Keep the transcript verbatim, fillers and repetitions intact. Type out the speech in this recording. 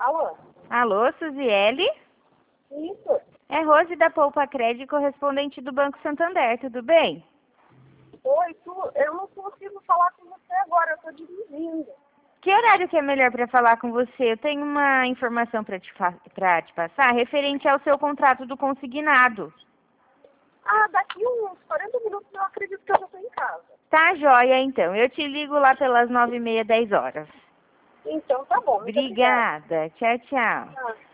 Alô? Alô, Suziele? Isso. É Rose da Poupa Crédito, correspondente do Banco Santander, tudo bem? Oi, tu, eu não consigo falar com você agora, eu tô dirigindo. Que horário que é melhor para falar com você? Eu tenho uma informação para te, fa- pra te passar referente ao seu contrato do consignado. Ah, daqui uns quarenta minutos eu acredito que eu já tô em casa. Tá joia, então. Eu te ligo lá pelas nove e meia, dez horas. Então tá bom, muito obrigada. Obrigada. Tchau, tchau. Ah.